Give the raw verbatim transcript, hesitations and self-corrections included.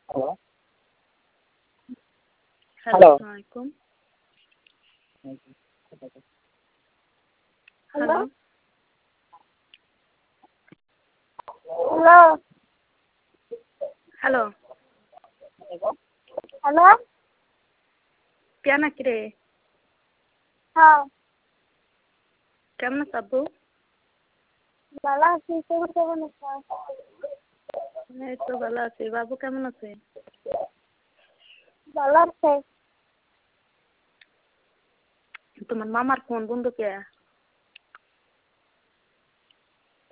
Hello hello, hello আসসালামু আলাইকুম। Hello hello, hello hello, hello কে নাকি রে? হ্যাঁ কেমন আছো আব্বু? ভালো আছি, তুমি কেমন আছো? এই তো ভালো আছি। বাবু কেমন আছে? ভালো আছে। তোমার মামার ফোন বন্ধ কে?